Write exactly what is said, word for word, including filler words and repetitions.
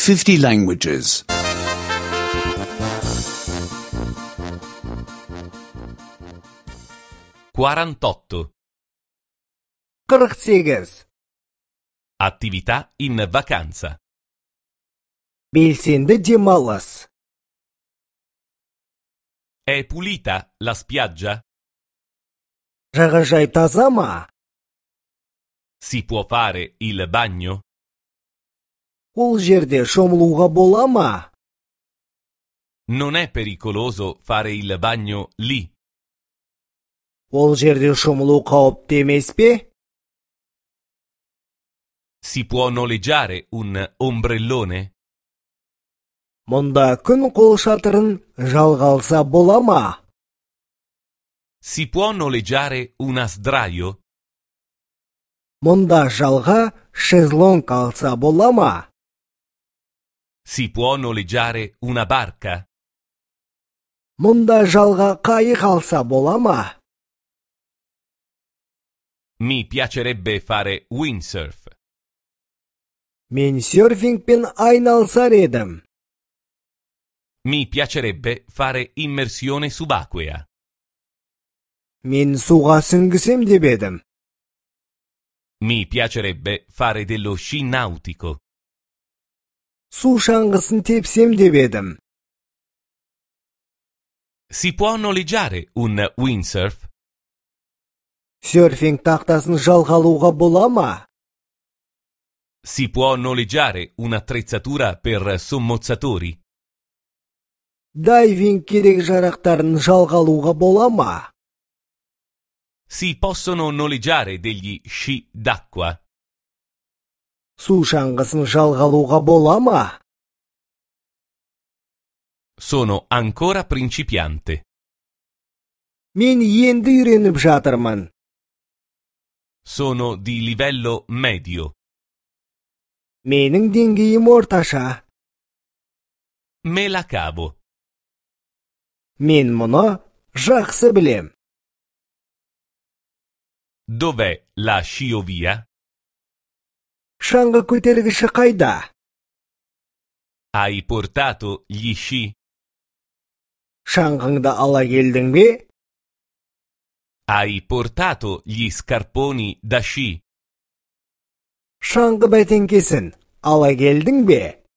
fifty languages. quarantotto. qirq сегиз. Attività in vacanza. Belsendi demалыс. È pulita la spiaggia? Жағажай таза ма? Si può fare il bagno? Ол жерде шомылуға бола ма? Non è pericoloso fare il bagno lì? Ол жерде шомылу қауіпті емес пе? Si può noleggiare un ombrellone? Мұнда күн қолшатырын жалға алса бола ма? Si può noleggiare una sdraio? Мұнда жалға шезлонг алса бола ма? Si può noleggiare una barca? Мұнда жалға қайық алса бола ма? Mi piacerebbe fare windsurf. Мен серфингпен айналысар едім. Mi piacerebbe fare immersione subacquea. Мен суға сүңгісем деп едім. Mi piacerebbe fare dello sci nautico. Су шаңғысын тепсем деп едім. Si può noleggiare un windsurf? Серфинг тақтасын жалға алуға бола ма? Si può noleggiare un'attrezzatura per sommozzatori? Дайвинг керек жарақтарын жалға алуға бола ма? Si possono noleggiare degli sci d'acqua? Су шаңғысын жалға алуға бола ма? Sono ancora principiante. Мен енді үйреніп жатырмын. Sono di livello medio. Менің деңгейім орташа. Me la cavo. Мен мұны жақсы білем. Dov'è la sciovia? Шаңғы көтергіші қайда? Hai portato gli sci? Шаңғыңды ала келдің бе? Hai portato gli scarponi da sci? Шаңғы бәтеңкесін ала келдің бе?